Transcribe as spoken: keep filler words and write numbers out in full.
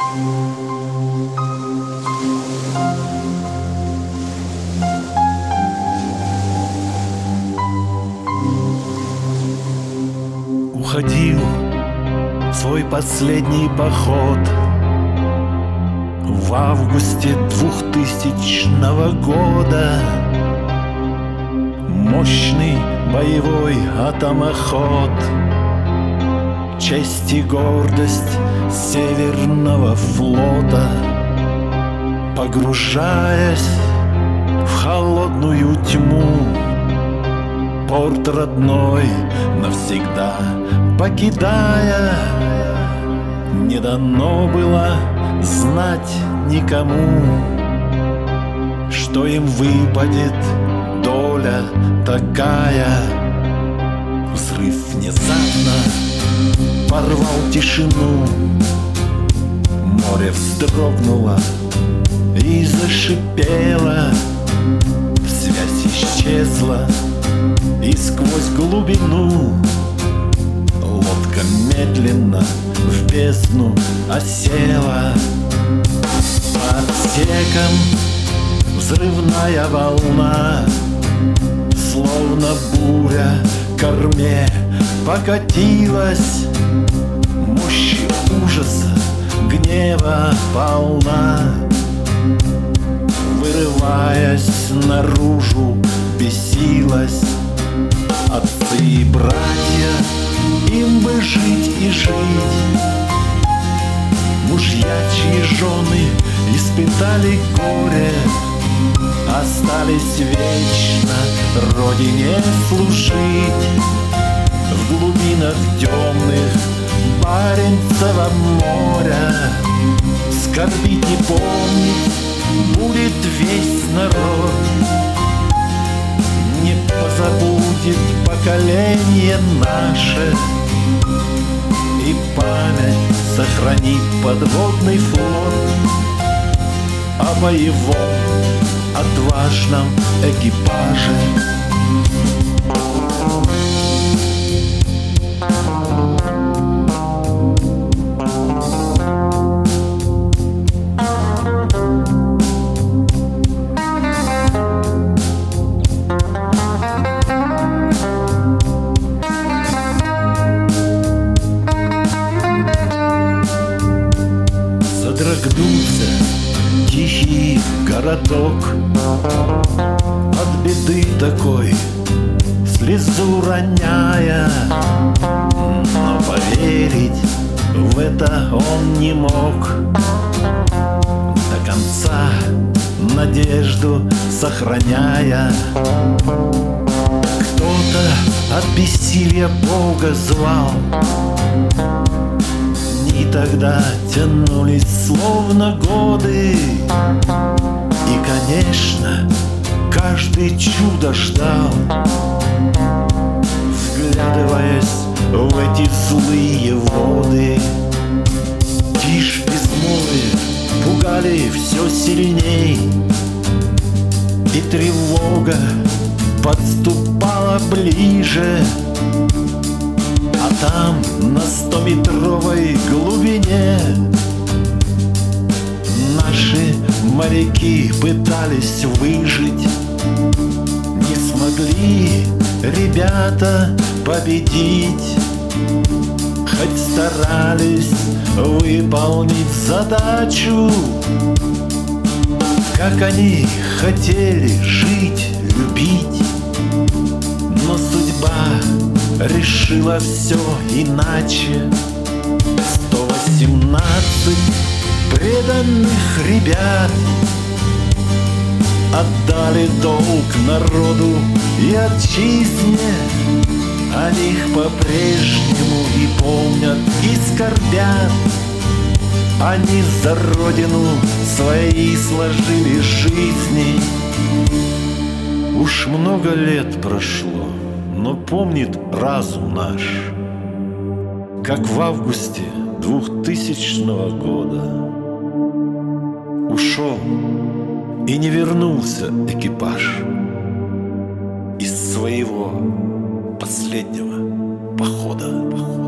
Уходил в свой последний поход в августе двухтысячного года. Мощный боевой атомоход, честь и гордость Северного флота. Погружаясь в холодную тьму, порт родной навсегда покидая, не дано было знать никому, что им выпадет доля такая. Взрыв внезапно порвал тишину, море вздрогнуло и зашипело, связь исчезла, и сквозь глубину лодка медленно в бездну осела. По отсекам взрывная волна, словно буря к корме покатилась. Мощи ужаса, гнева полна, вырываясь наружу, бесилась. Отцы и братья, им бы жить и жить. Мужья, чьи жены испытали горе, остались вечно родине служить. В глубинах темных Баренцева моря скорбить и помнить будет весь народ. Не позабудет поколение наше, и память сохранит подводный флот о боевом отважном экипаже. Содрогнулся тихий городок от беды такой, слезу роняя, но поверить в это он не мог. До конца надежду сохраняя, кто-то от бессилия Бога звал. И тогда тянулись словно годы, и, конечно, каждый чудо ждал, вглядываясь в эти злые воды. Тишь безмолвие пугали все сильней, и тревога подступала ближе. А там, на стометровой глубине, наши моряки пытались выжить. Не смогли ребята победить, хоть старались выполнить задачу. Как они хотели жить, любить, но судьба решила все иначе. Сто восемнадцать преданных ребят отдали долг народу и отчизне. О них по-прежнему и помнят, и скорбят. Они за родину свои сложили жизни. Уж много лет прошло, но помнит разум наш, как в августе двухтысячного года ушел и не вернулся экипаж из своего последнего похода.